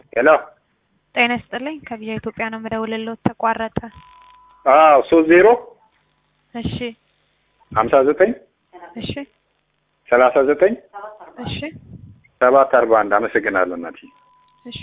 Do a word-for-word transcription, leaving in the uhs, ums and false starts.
ሄሎ ጤና ይስጥልኝ ከቢያ ኢትዮጵያ ነው የምደውልልዎት ተቋረጠ አዎ ሶስት ዜሮ እሺ ሃምሳ ዘጠኝ እሺ ሰላሳ ዘጠኝ እሺ ሰባት አርባ አንድ አመሰግናለሁ እናቴ እሺ